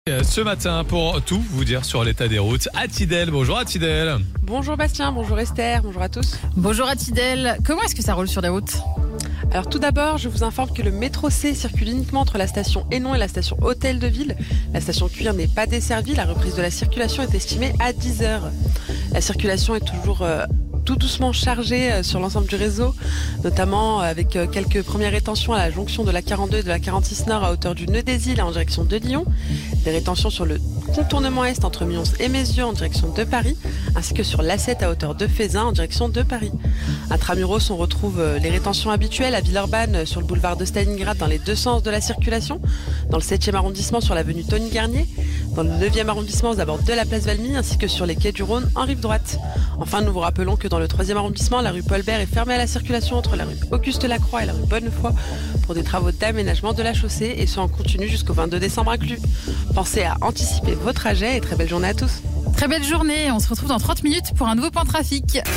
Ce matin pour tout vous dire sur l'état des routes. Atidel, bonjour Atidel. Bonjour Bastien, bonjour Esther, bonjour à tous. Bonjour Atidel, comment est-ce que ça roule sur les routes ? Alors tout d'abord, je vous informe que le métro C circule uniquement entre la station Hénon et la station Hôtel de Ville. La station Cuire n'est pas desservie, la reprise de la circulation est estimée à 10h. La circulation est toujours tout doucement chargée sur l'ensemble du réseau, notamment avec quelques premières rétentions à la jonction de la 42 et de la 46 Nord à hauteur du Nœud des Îles en direction de Lyon, des rétentions sur le contournement Est entre Mions et Mézieux en direction de Paris, ainsi que sur l'A7 à hauteur de Fézin en direction de Paris. Intramuros, on retrouve les rétentions habituelles à Villeurbanne sur le boulevard de Stalingrad dans les deux sens de la circulation, dans le 7e arrondissement sur l'avenue Tony Garnier, dans le 9e arrondissement aux abords de la place Valmy, ainsi que sur les quais du Rhône en rive droite. Enfin, nous vous rappelons que dans le 3e arrondissement, la rue Paul-Bert est fermée à la circulation entre la rue Auguste-Lacroix et la rue Bonnefoy pour des travaux d'aménagement de la chaussée, et ce en continu jusqu'au 22 décembre inclus. Pensez à anticiper vos trajets et très belle journée à tous. Très belle journée, on se retrouve dans 30 minutes pour un nouveau point trafic.